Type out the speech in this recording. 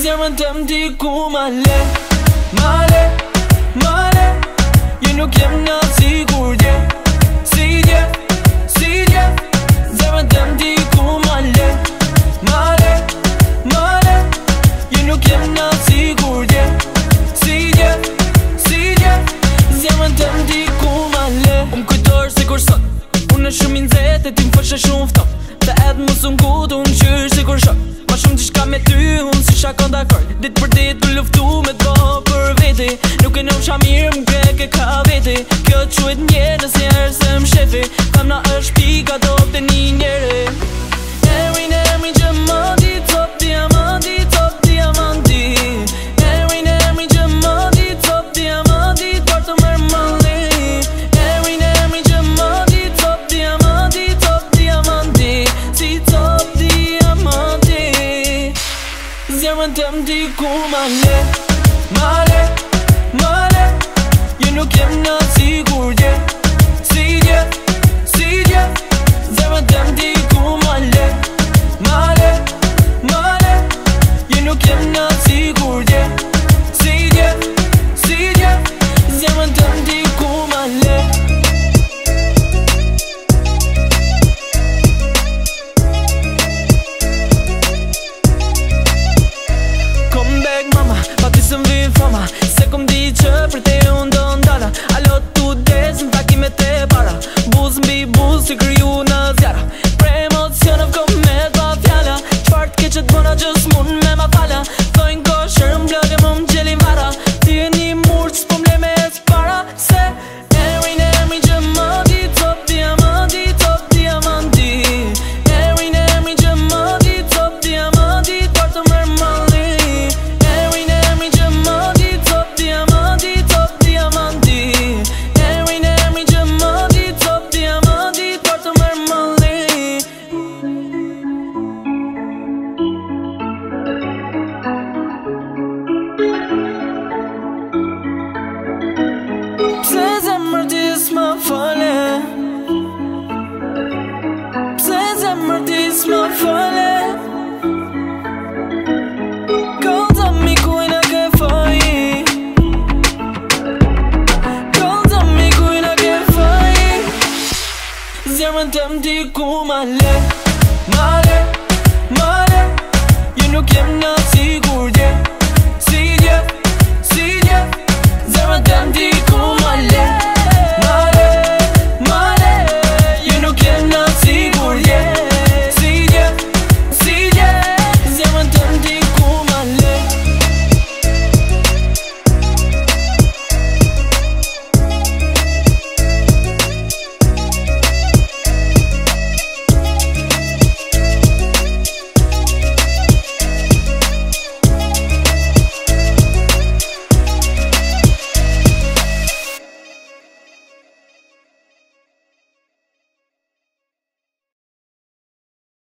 Zemrën tem ti ku male, male, male. Je nuk jem në sigur dje, si dje, si dje. Zemrën tem ti ku male, male, male. Je nuk jem në sigur dje, si dje, si dje. Zemrën tem ti ku male. Kujtor si kur sot, unë e shumë i nxehtë e ti m'fëshe shumë ftoht. Të edhe mos unë kutë unë qysh si kur shok. Ma shumë t'i shka me ty, unë si shakon dakord. Ditë për ditë për luftu me t'bo për veti. Nuk e në usha mirë m'kre ke ka veti. Kjo t'quit njerë nëse herë se m'shefi. Kam na është pika top të një njeri. Erin që mëndi, top diamanti, top diamanti. Erin që mëndi, top diamanti, dorë të mërë mëlli. Erin që mëndi, top diamanti, top diamanti. Si top diamanti. Zemrën tem ti ku male, male, male. Je nuk jem në sigur dje, si dje, si dje. Zemrën tem ti ku male, male, male. Je nuk jem në sigur dje, si dje, si dje. Zemrën tem ti ku male. Pa ty së m'vin fama, se kom di që për te unë do ndala. Alo tu des në takime te para, buz mbi buz si kryu në zjara. Pre emocionëv kom me t'ba fjalla, qfar t'ke që t'bona që s'mun me ma falla. Thojnë ko shërë m'blog e më m'gjeli vara, ti e një murë që s'po m'le me s'para. Se erin që mëndi, top diamanti, top diamanti. Erin që mëndi, top diamanti, dorë të mërë mëlli. Pse zemrë ti s'ma fale, pse zemrë ti s'ma fale. Kollëzami kujna ke faji, kollëzami kujna ke faji. Zemrën tem ti ku male, male, male. Je nuk jem në sigur dje.